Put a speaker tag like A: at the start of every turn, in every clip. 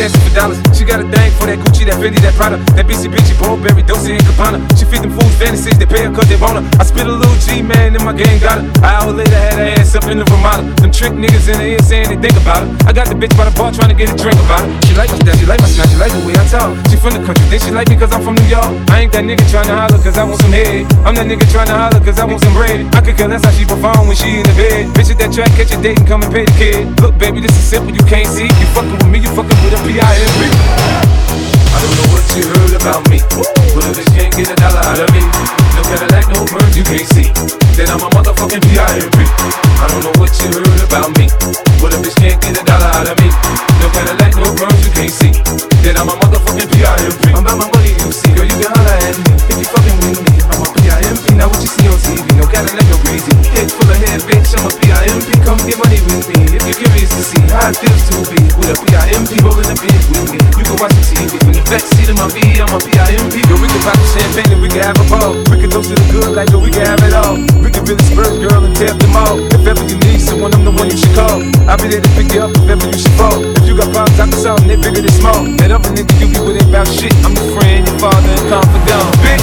A: dancing for dollars. She got a thing for that Gucci, that Fendi, that Prada, that BC Bitchy, Burberry, Dolce and Gabbana. She feed them fools fantasies, they pay her cause they want her. I spit a little G, man, and my gang got her. An hour later, had her ass up in the Ramada. Them trick niggas in the ear saying they think about her. I got the bitch by the bar trying to get a drink about her. She like my style, she like my smile, she like the way I talk. She from the country, then she like me cause I'm from New York. I ain't that nigga trying to holler cause I want some head. I'm that nigga trying to holler cause I want some bread. I could care less how she perform when she in the bed. Bitch at that track, catch a date and come and pay the kid. Look baby, this is simple, you can't see. You fucking with me, you fucking with a P.I.M.P. I don't know what you heard about me, but a bitch can't get a dollar out of me. No Cadillac, no perms, you can't see. Then I'm a motherfucking P.I.M.P. I don't know what you heard about me, but a bitch can't get a dollar out of me. No Cadillac, no perms, you can't see. Then I'm a motherfucking P.I.M.P. I'm about my money, you see, girl, you can holler at me if you fucking with me. I'm a P.I.M.P. Now what you see on TV, no Cadillac, no crazy. Head full of hair, bitch, I'm a P.I.M.P. Come get money with me if you're curious to see how it feels to be with a P.I.M.P. rolling a big with me. You can watch the TV from the backseat of my V, I'm a P.I.M.P. Yo, we can pop the champagne and we can have a ball. We can toast to the good like yo, we can have it all. We can really spur girl and tear them all. If ever you need someone, I'm the one you should call. I'll be there to pick you up if ever you should fall. If you got problems, I can solve them, they bigger than small. That other nigga you be with ain't about shit. I'm your friend, your father, and confidant, bitch.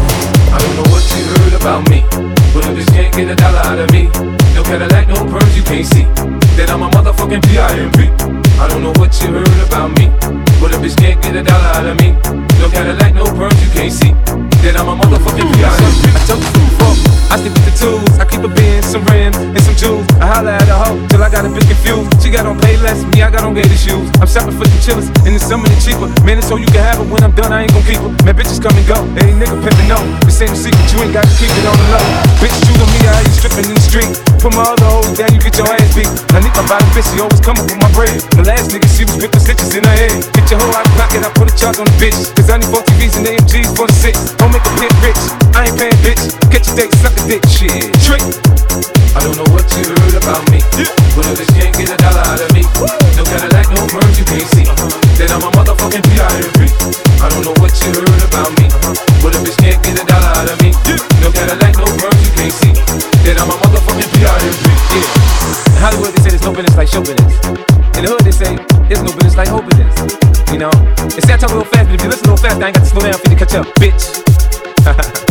A: I don't know what you heard about me, but a bitch can't get a dollar out of me. No Cadillac, no perms, you can't see. Then I'm a motherfucking P.I.M.P. I don't know what you heard about me, but a bitch can't get a dollar out of me. No Cadillac, no perms, you can't see. Then I'm a motherfucking P.I.M.P. I told you before, I stick with the tools. I keep a Benz, some rims, and some jewels. I holla at a hoe till I got a bit confused. She got on Payless, me I got on gator shoes. I'm shopping for the chillers, and the summer the cheaper. Man, it's so you can have it when I'm done, I ain't gon' keep her. Man, bitches come and go, they ain't nigga pimpin' no. This ain't a secret, you ain't got to keep it on the low. Bitch, shoot on me, I ain't stripping in the street. Put my other hoes down, you get your ass beat. I need my bottom bitch, she always coming with my bread. The last nigga, she was with the stitches in her head. Get your hoe out of pocket, I put a charge on the bitch. Cause I need 4 TVs and AMGs for the 6. Don't make a pit rich, I ain't paying bitch. Catch a date, suck a dick, shit. Trick. I don't know what you heard about me, but a bitch can't get a dollar out of me. No Cadillac, no perms, you can't see. Then I'm a motherfucking P.I.M.P. I don't know what you heard about me, but a bitch can't get a dollar out of me. No Cadillac, no perms, you can't see. Then I'm a motherfucking P.I.M.P. Yeah. In Hollywood they say there's no business like show business. In the hood they say there's no business like hope business. You know, they say I talk a little fast, but if you listen a little fast, I ain't got to slow down for you to catch up, bitch.